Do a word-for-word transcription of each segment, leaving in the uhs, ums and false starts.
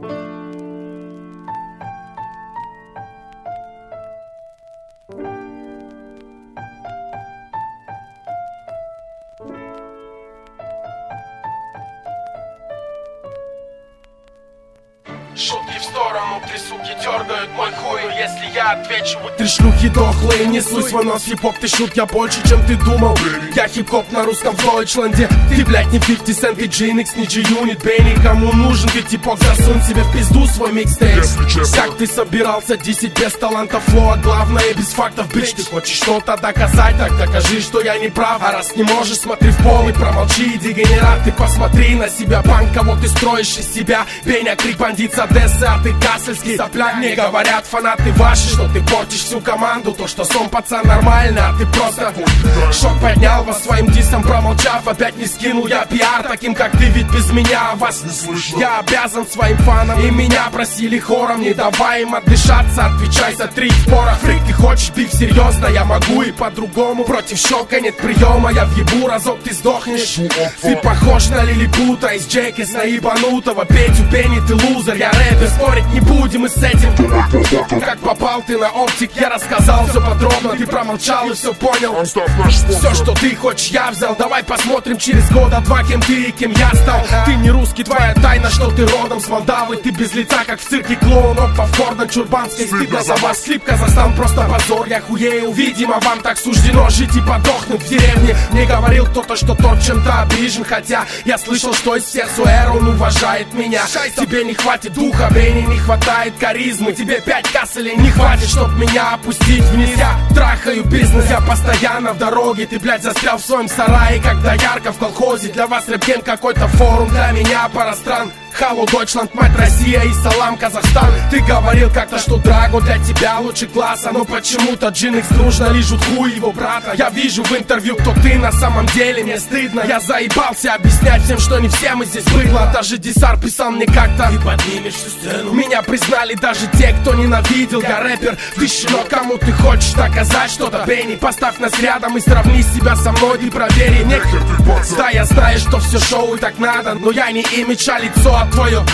Шутки в сторону, три суки дергают мой хуй. Если я отвечу, вы три шлюхи дохлые. Несу свой нос, хип-хоп, ты шут, я больше, чем ты думал. Я хип-хоп на русском в Дойчленде. Ты, блядь, не фифти Cent, ты Джинекс, не G-Unit. Бей, никому нужен, ты типок, засунь себе в пизду свой микстейп. Как ты собирался, десять без таланта флоа, главное без фактов, бич. Ты хочешь что-то доказать, так докажи, что я не прав. А раз не можешь, смотри в пол и промолчи, дегенерат. Ты посмотри на себя, банк, кого ты строишь из себя. Беня, крик, бандит, Одессы, а ты Кассельский сопляк. Мне говорят фанаты ваши, что ты портишь всю команду. То, что сон, пацан, нормально, а ты просто шок поднял вас своим дисом, промолчав. Опять не скинул я пиар таким, как ты, ведь без меня вас не слышно. Я обязан своим фанам, и меня просили хором. Не давай им отдышаться, отвечай за три в порах. Фрик, ты хочешь биф, серьезно, я могу и по-другому. Против шока нет приема, я въебу разок, ты сдохнешь. Ты похож на лилипута из Джекис, на ебанутого Петю Пенни, ты лузер. Я рэпер, спорить не будем и с этим. Как попал ты на оптик, я рассказал все подробно. Ты промолчал и все понял. Все, что ты хочешь, я взял. Давай посмотрим через года два, кем ты и кем я стал. Ты не русский, твоя тайна, что ты родом с Молдавы. Ты без лица, как в цирке клоун. Опа, в Гордон Чурбанской, стыдно за вас. Клип Казахстан, просто позор, я хуею. Видимо, вам так суждено жить и подохнуть в деревне. Мне говорил кто-то, что тот чем-то обижен. Хотя я слышал, что из всех суэр он уважает меня. Тебе не хватит духа, Бенни, не хватает харизмы. Тебе пять касселей не хватит, чтоб меня опустить вниз. Я трахаю бизнес, я постоянно в дороге. Ты, блядь, застрял в своем сарае, как доярка в колхозе. Для вас рэп-ген какой-то форум, для меня пара стран. Халло, Дойчланд, мать Россия и салам, Казахстан. Ты говорил как-то, что Драго для тебя лучше класса. Но почему-то Джинекс дружно лижут хуй его брата. Я вижу в интервью, кто ты на самом деле, мне стыдно. Я заебался объяснять всем, что не все мы здесь быдло. Даже Дисар писал мне как-то: ты поднимешь всю сцену. Меня признали даже те, кто ненавидел. Я рэпер, ты щенок, кому ты хочешь доказать что-то? Бенни, поставь нас рядом и сравни себя со мной. Ты проверь, не... Да, я знаю, что все шоу и так надо, но я не имидж, а лицо твое.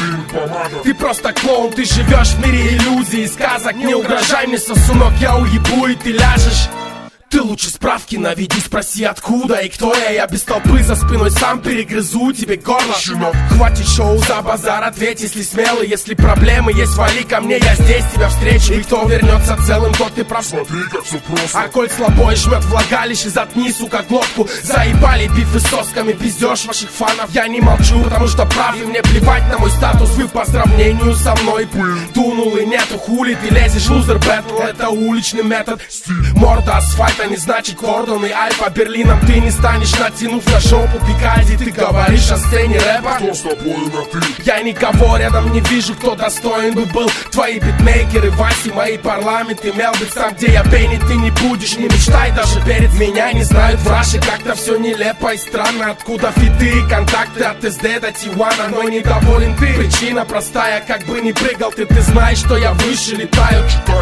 Ты просто клоун, ты живешь в мире иллюзий и сказок. Не угрожай мне, сосунок, я уебу и ты ляжешь. Ты лучше справки наведи, спроси откуда и кто я. Я без толпы за спиной сам перегрызу тебе горло. Хватит шоу за базар, ответь, если смелый. Если проблемы есть, вали ко мне, я здесь тебя встречу. И кто вернется целым, тот ты прав. Смотри, как все просто. А коль слабой жмет влагалище, заткни, сука, глотку. Заебали бифы с сосками, пиздешь ваших фанов. Я не молчу, потому что прав, и мне плевать на мой статус. Вы по сравнению со мной дунул и нету. Хули ты лезешь, лузер бэтл, это уличный метод. Морда асфальт, это не значит Гордон и Альфа. Берлином ты не станешь, натянув на жопу Пикальди. Ты говоришь о сцене рэпа? Кто с тобой на ты? Я никого рядом не вижу, кто достоин бы был. Твои битмейкеры, Васи, мои парламенты, Мелбикс, там где я Бенни, ты не будешь. Не мечтай даже перед меня, не знают в Раше. Как-то все нелепо и странно. Откуда фиты и контакты от эс дэ до Тивана. Но недоволен ты, причина простая. Как бы ни прыгал ты, ты знаешь, что я выше летаю.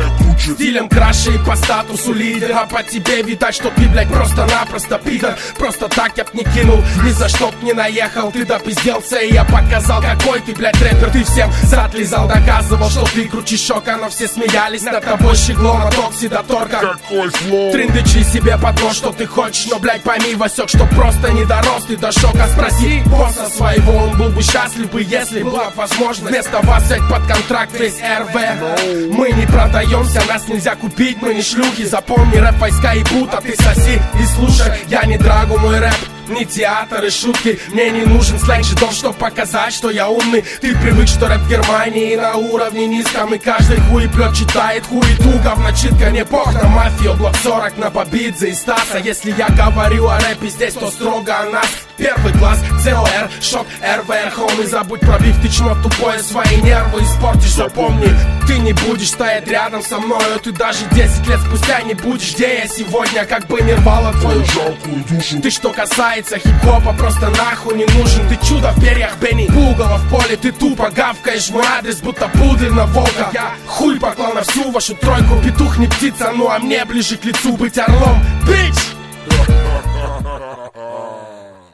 Стилем краше и по статусу лидер. А по тебе видать, что ты, блядь, просто-напросто пидор. Просто так я б не кинул, ни за что б не наехал. Ты допизделся, и я показал, какой ты, блядь, рэпер. Ты всем зад лизал, доказывал, что ты круче шока. Но все смеялись над тобой, щеглом от окси до торка. Какой флоу? Трындычи себе под нос, что ты хочешь. Но, блядь, пойми, Васек, что просто не дорос ты до шока. Спроси босса своего, он был бы счастлив бы, если была возможность вместо вас взять под контракт весь эр вэ. Мы не продаемся, нас нельзя купить, мы не шлюхи. Запомни, рэп войска ебут, а ты соси и слушай. Я не Драгу, мой рэп не театр и шутки. Мне не нужен сленг жидов, чтоб показать, что я умный. Ты привык, что рэп в Германии на уровне низком. И каждый хуеплет читает хуету. Говночитка, не пох на мафию. Блок сорок на Бабидзе и Стаса. Если я говорю о рэпе здесь, то строго о нас. Первый класс, цэ о эр, шок, эр вэ эр, хоум. И забудь про биф, ты чмо тупое, свои нервы испортишь. Запомни, ты не будешь стоять рядом со мною. Ты даже десять лет спустя не будешь, где я сегодня. Как бы не рвало твою жалкую душу. Ты что касается хип-хопа, просто нахуй не нужен. Ты чудо в перьях, Бенни, пугало в поле. Ты тупо гавкаешь мой адрес, будто пудель на волка. Я хуй поклал на всю вашу тройку. Петух не птица, ну а мне ближе к лицу быть орлом. Бич!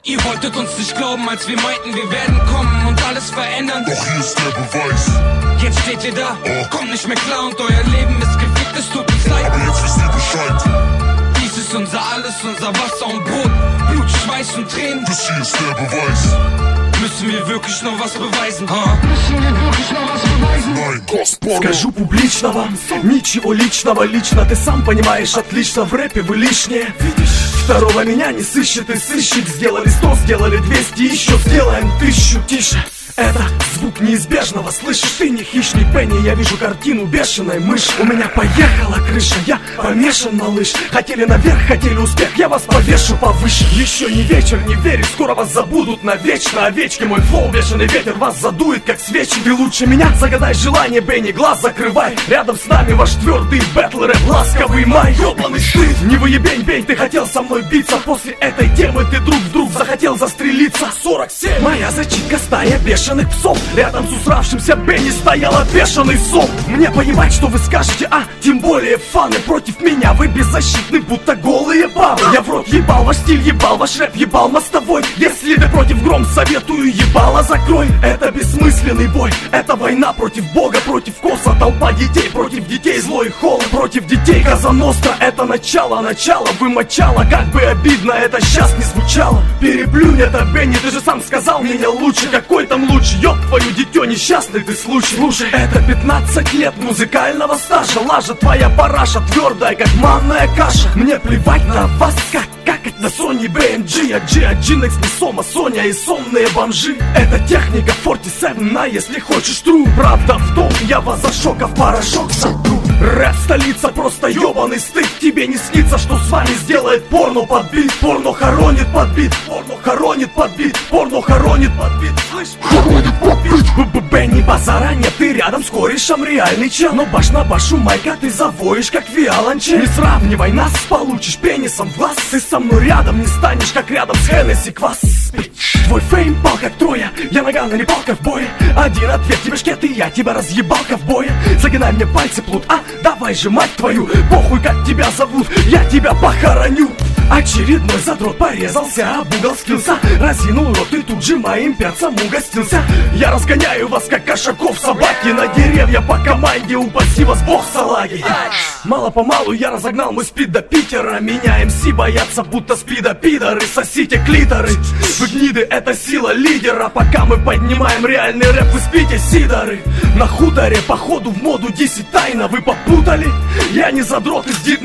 Ihr wolltet uns nicht glauben, als wir meinten, wir werden kommen und alles verändern. Doch hier ist der Beweis. Jetzt steht ihr da, oh. kommt nicht mehr klar und euer Leben ist gefickt, es tut uns leid. Aber jetzt wisst ihr Bescheid. Dies ist unser Alles, unser Wasser und Brot, Blut, Schweiß und Tränen. Das hier ist der Beweis. Müssen wir wirklich noch was beweisen, ha? Müssen wir wirklich noch was beweisen? Nein, Господа. Скажу публично вам, ничего личного, лично ты сам понимаешь отлично, в рэпе вы лишние. Видишь, второго меня не сыщет и сыщик. Сделали сто, сделали двести, еще сделаем тысячу. Тише, это звук неизбежного, слышишь? Ты не хищник, Бенни, я вижу картину бешеной мыши. У меня поехала крыша, я помешан на лыж. Хотели наверх, хотели успех, я вас повешу повыше. Еще не вечер, не веришь, скоро вас забудут навечно. Овечки, мой флоу, бешеный ветер вас задует, как свечи. Ты лучше меня, загадай желание, Бенни, глаз закрывай. Рядом с нами ваш твердый бэтл рэп, ласковый май. Ёбаный стыд, не выебень, бень, ты хотел со мной биться. После этой темы ты друг вдруг захотел застрелиться. сорок семь, моя зачитка, стая бешеных псов. Рядом с усравшимся Бенни стояла бешеный сом. Мне понимать, что вы скажете, а тем более фаны. Против меня вы беззащитны, будто голые бабы. Я в рот ебал, ваш стиль ебал, ваш рэп ебал мостовой. Если ты против гром, советую ебало закрой. Это бессмысленный бой, это война против бога, против коса. Толпа детей, против детей злой холод. Против детей Казаностра, это начало, начало вымочало. Как бы обидно это сейчас не звучало. Переплюнь это, Бенни, ты же сам сказал меня лучше. Какой там лучше, ёб твою дитё, несчастный ты случай. Слушай, это пятнадцать лет музыкального стажа. Лажа твоя параша, твердая как манная каша. Мне плевать на вас, как какать на Sony би эм джи. А джи, а Джинекс не Сома, Соня и сонные бомжи. Это техника сорок семь, а если хочешь true. Правда в том, я вас за шоков порошок сотру. Рэп столица, просто ёбаный стыд. Тебе не снится, что с вами сделает порно под бит. Порно хоронит под бит, порно хоронит под бит, порно хоронит под бит. Слышь, хоронит под бит. Бенни, базара нет, ты рядом с корешем реальный чел. Но баш на башу, майка, ты завоешь, как виолончель. Не сравнивай нас, получишь пенисом в глаз. Ты со мной рядом не станешь, как рядом с Хеннесси квас. Твой фейм пал как Троя, я нагана не пал ковбоя. Один ответ тебе шкет, и я тебя разъебал ковбоя. Загинай мне пальцы плут, а давай же, мать твою. Похуй, как тебя зовут, я тебя похороню. Очередной задрот порезался, об угол скился. Разинул рот и тут же моим перцем угостился. Я разгоняю вас, как кошаков собаки. На деревья по команде, упаси вас бог салаги. Мало-помалу я разогнал мой спид до Питера. Меня эм си боятся, будто спида пидоры. Сосите клиторы, вы гниды, это сила лидера. Пока мы поднимаем реальный рэп, вы спите сидоры. На хуторе, походу в моду десять тайна. Вы попутали? Я не задрот из дит...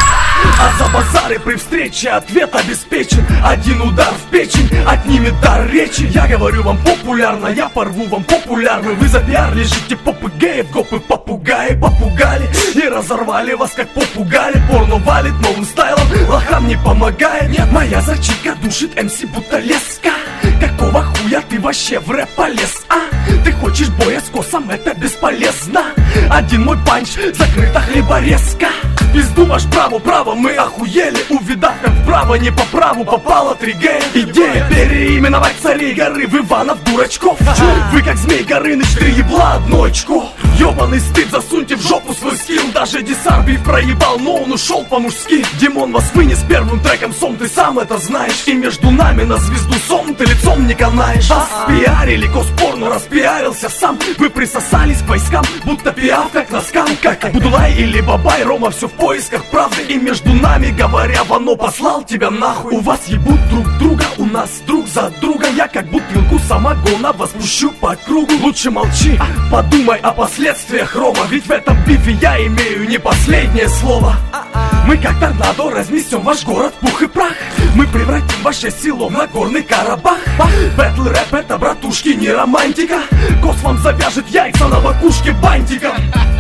А за базары при встрече ответ обеспечен. Один удар в печень отнимет дар речи. Я говорю вам популярно, я порву вам популярно. Вы за пиар лежите попы геев, копы попугаи попугали и разорвали вас как попугали. Порно валит новым стайлом, лохам не помогает. Нет, моя зачитка душит эм си будто леска. Какого хуя ты вообще в рэп полез, а? Ты хочешь боя с косом, это бесполезно. Один мой панч, закрыта хлеборезка. Пизду ваш право, право, мы охуели. Увидав, как вправо, не по праву попало три гея. Идея переименовать царей горы в Иванов дурачков. Вы как змей Горыныч, три ебла, одно очко. Ёбаный стыд, засуньте в жопу свой скилл. Даже десарбив проебал, но он ушел по-мужски. Димон вас вынес первым треком сом, ты сам это знаешь. И между нами на звезду сом ты лицом не канаешь. Вас пиарили, коспорно распиарился сам. Вы присосались к войскам, будто пиав как носкам. Как Будулай или Бабай, Рома все в поисках правды. И между нами, говоря, Вано послал тебя нахуй. У вас ебут друг друга, у нас друг за друга. Я как бутылку самогона вас пущу по кругу. Лучше молчи, подумай о последствиях, Рома. Ведь в этом бифе я имею не последнее слово. Мы как торнадо разнесем ваш город в пух и прах. Мы превратим ваше село в Нагорный Карабах. Бэтл рэп это, братушки, не романтика. Кос вам завяжет яйца на макушке бантиком.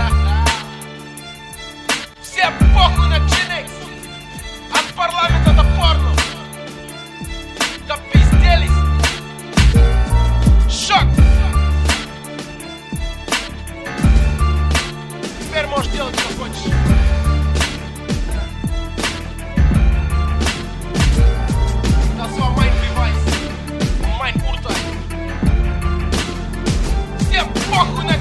Всем похуй на Джинекс. От парламента до порно. Допизделись. Шок. Теперь можешь делать, что хочешь. Das war mein Beweis. Mein Urteil. Всем похуй на